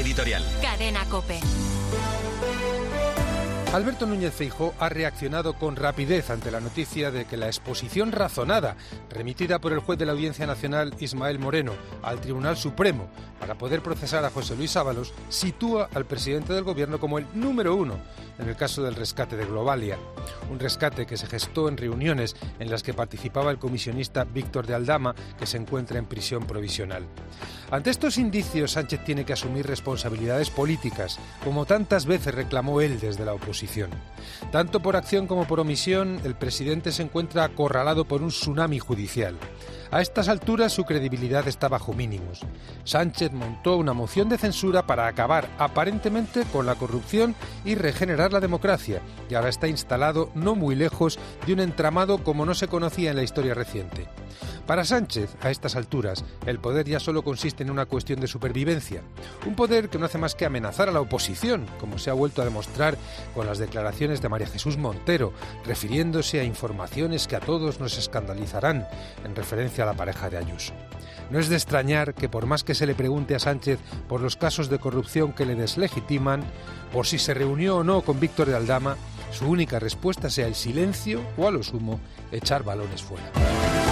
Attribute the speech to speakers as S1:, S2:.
S1: editorial.
S2: Cadena COPE.
S3: Alberto Núñez Feijóo ha reaccionado con rapidez ante la noticia de que la exposición razonada remitida por el juez de la Audiencia Nacional Ismael Moreno al Tribunal Supremo para poder procesar a José Luis Ábalos sitúa al presidente del Gobierno como el número uno en el caso del rescate de Globalia, un rescate que se gestó en reuniones en las que participaba el comisionista Víctor de Aldama, que se encuentra en prisión provisional. Ante estos indicios, Sánchez tiene que asumir responsabilidades políticas, como tantas veces reclamó él desde la oposición. Tanto por acción como por omisión, el presidente se encuentra acorralado por un tsunami judicial. A estas alturas su credibilidad está bajo mínimos. Sánchez montó una moción de censura para acabar aparentemente con la corrupción y regenerar la democracia, y ahora está instalado no muy lejos de un entramado como no se conocía en la historia reciente. Para Sánchez, a estas alturas, el poder ya solo consiste en una cuestión de supervivencia. Un poder que no hace más que amenazar a la oposición, como se ha vuelto a demostrar con las declaraciones de María Jesús Montero, refiriéndose a informaciones que a todos nos escandalizarán, en referencia a la pareja de Ayuso. No es de extrañar que por más que se le pregunte a Sánchez por los casos de corrupción que le deslegitiman, por si se reunió o no con Víctor de Aldama, su única respuesta sea el silencio o, a lo sumo, echar balones fuera.